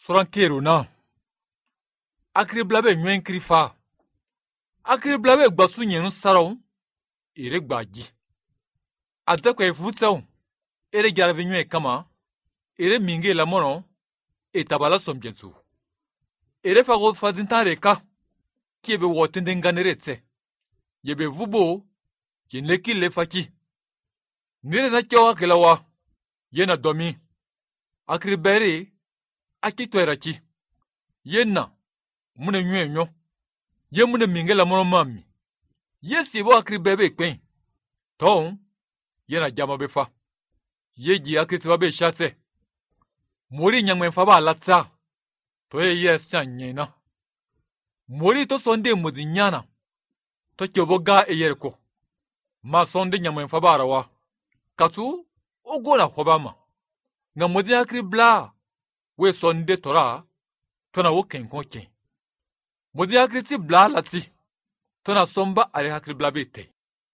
Sorankero na. Akri blabe nywen krifa. Akri blabe gbasu nyenu sarong. Ire gbaji. Adekwa ifutsaw. Ere gyarve nywen kama. Ere minge la mono. Etabala somjensu. Ere fago fazintare ka. Kiebe wotende nganeretse. Yebe vubo. Yenleki lefaki. Nire na kyawa kilawa. Yena domi. Akri bere. Akitweraki. Yena. Mune nyo. Ye mune minge la mono mami. Ye sibo akri bebe kwen. Ton. Yena jama befa. Ye ji akri tiba be shase. Mori nyangwen faba alatsa. Toye ye san nyena. Mori to sonde mudi nyana. To kyoboga eyerko. Ma sonde nyangwen faba arawa. Katu. Ogora hobama. Nga mudi akri bla. We sonde tora. Tona woken konken. Modi akri ti bla lati. Tona somba are akri bla bete.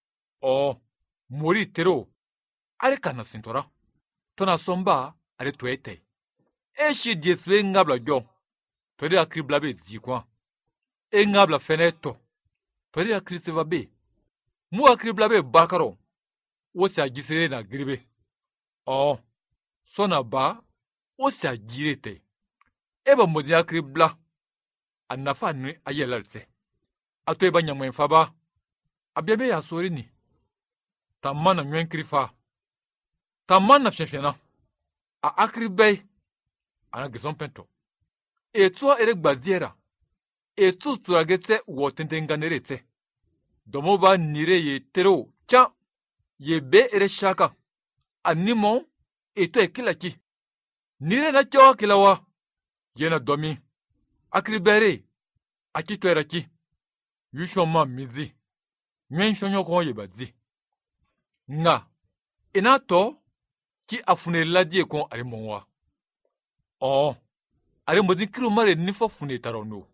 O. Mori tero. Are kana sintora. Tona somba are tuete. Eshi dieswe ngabla jo. Tori akri bla be zikwa. E ngabla feneto. Tori akri tiva be. Mu akri bla be bakaro. Wosi agisere na gribe. O. Sona ba. Wosi agirete. Eba modi akri bla. Anafa nwe ayelarse. Ato eba nyamwen faba. Abiabe ya sori ni. Tamana nywen krifa. Tamana fyenfyena. A akri bay. Ana gison pento. Etua ere gbaziera. Etu turagete wotente nganerete. Domoba nire ye tero. Kya. Ye be ere shaka. Animo. Eto ekilaki. Nire na kyawa kilawa. Yena domi. Akri bere. Akitweraki. Yushoma mizi. Nyen shonyo kwa yebazi. Nga. Inato. Ki afune ladie kon arimonwa. Oh. Ari modi kilo mare nifo fune tarono.